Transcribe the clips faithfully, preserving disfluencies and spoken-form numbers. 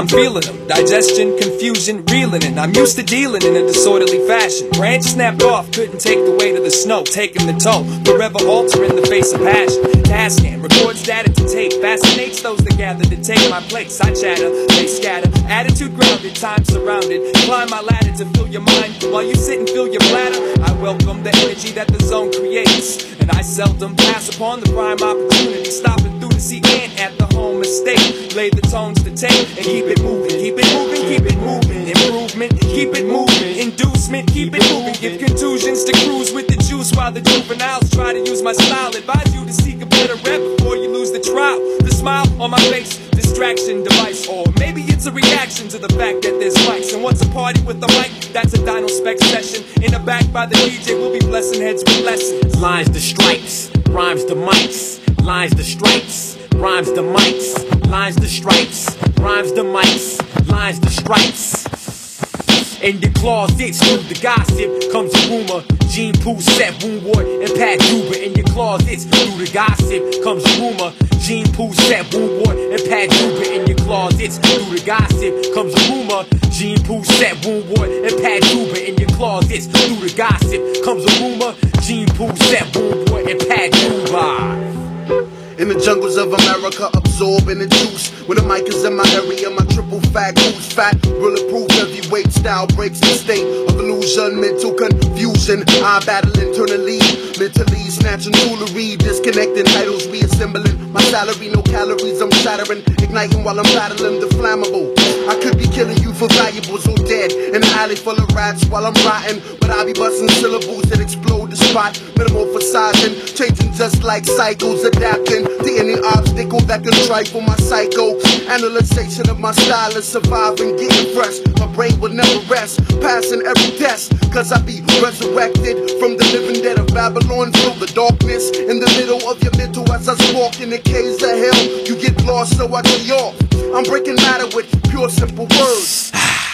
I'm feeling them. Digestion, confusion, reeling in. I'm used to dealing in a disorderly fashion. Branch snapped off, couldn't take the weight of the snow, taking the toll, forever altering the face of passion. Tascam records data to tape, fascinates those that gather to take my place. I chatter, they scatter, attitude grounded, time surrounded. Climb my ladder to fill your mind while you sit and fill your bladder. I welcome the energy that the zone creates, and I seldom pass upon the prime opportunity. Stopping through to see Ant at the home estate. Lay the tones to tape and keep it moving, keep it moving, keep it moving. Improvement, keep it moving. Inducement, keep it moving. Give contusions to cruise with the juice while the juveniles try to use my style. Advise you to seek a better rep before you lose the trial. The smile on my face, distraction device. Or maybe it's a reaction to the fact that there's mics. And what's a party with the mic? That's a Dino Spec session. In the back by the D J, we'll be blessing heads with lessons. Lines the stripes, rhymes the mics. Lines the stripes, rhymes the mics. Lines the stripes, rhymes the mics. Lines the stripes. In your closets, through the gossip comes a rumor. Gene Pooh, Seth Woonward, and Pat Duber. In your closets, through the gossip comes a rumor. Gene Pooh, Seth Woonward, and Pat Duber. In your closets, through the gossip comes a rumor. Gene Pooh, Seth Woonward, and Pat Duber. In your closets, through the gossip comes a rumor. Gene Pooh, Seth Woonward, and Pat Duber. In the jungles of America, absorbing the juice. When the mic is in my area, my triple fat goose fat. Bulletproof heavyweight style breaks the state of illusion, mental confusion. I battle internally, mentally snatching jewelry, disconnecting titles, reassembling my salary. No calories, I'm shattering, igniting while I'm battling the flammable. I could be killing you for valuables or dead in an alley full of rats while I'm rotting, but I be busting syllables that explode the spot. Metamorphosizing, changing just like cycles, adapting to any obstacle that can trifle my psycho. Analyzation of my style is surviving, getting fresh. My brain will never rest, passing every test. Cause I be resurrected from the living dead of Babylon. Feel the darkness in the middle of your mental as I walk in the caves of hell. You get lost, so I get off. I'm breaking matter with pure simple words.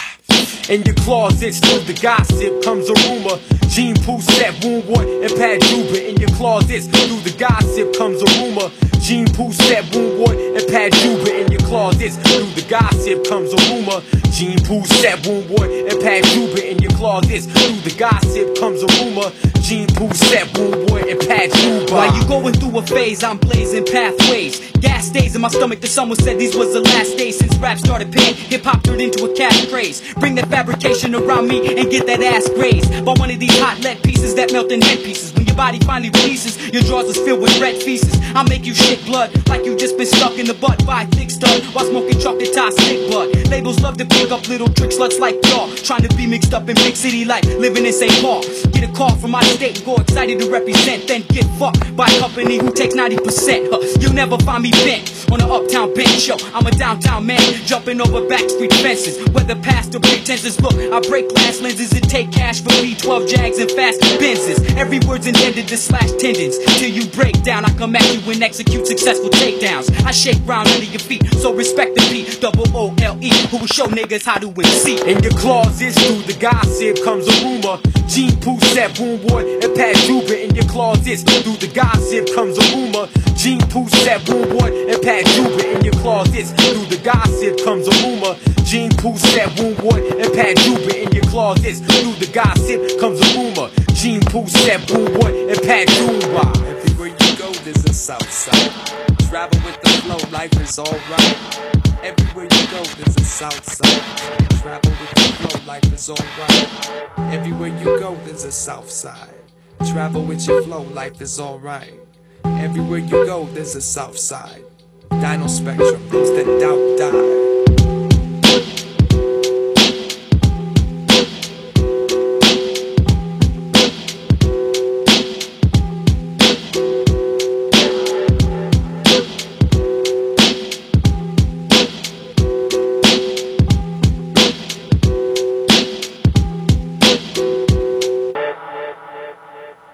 In your closets, through the gossip comes a rumor. Gene Pooh, Seth Woonward, and Pat Duber. In your closets, through the gossip comes a rumor. Gene Pooh, Seth Woonward, and Pat Duber. In your closets, through the gossip comes a rumor. Gene Pooh, Seth Woonward, and Pat Duber. In your closets, through the gossip comes a rumor. Gene Pooh, Seth Woonward, and Pat Duber. While you going through a phase, I'm blazing pathways. Gas stays in my stomach, the someone said these was the last days since rap started paying. Hip-hop turned into a cash craze. Bring that fabrication around me and get that ass grazed by one of these hot lead pieces that melt in head pieces. When your body finally releases, your drawers is filled with red feces. I'll make you shit blood like you just been stuck in the butt by a thick stud while smoking chocolate tie stick bud. Labels love to pick up little trick sluts like y'all, trying to be mixed up in big city life, living in Saint Paul. Get a call from my state and go excited to represent, then get fucked by a company who takes ninety percent. Huh, you'll never find me bent on an uptown bench show. I'm a downtown man, jumping over backstreet fences. Whether past or pretenses, look, I break glass lenses and take cash for B twelve Jags and fast Benzes. Every word's intended to slash tendons till you break down. I come at you and execute successful takedowns. I shake round under your feet, so respect the P, double O L E, who will show niggas how to M C. In your closets, through the gossip comes a rumor. Gene Pooh, Seth Woonward, and Pat Duber. In your closets, through the gossip comes a rumor. Gene Pooh, Seth Woonward, and Pat Duber. In your closets, through the gossip comes a rumor. Gene Pooh, Seth Woonward, and Pat Duber. In your closets, through the gossip comes a rumor. Gene Pooh, Seth Woonward, and Pat Duber. Everywhere you go, there's a south side. Travel with the flow, life is alright. Everywhere you go, there's a south side. Travel with the flow, life is alright. Everywhere you go, there's a south side. Travel with your flow, life is alright. Everywhere you go, there's a south side. Dino Spectrum, those that doubt die.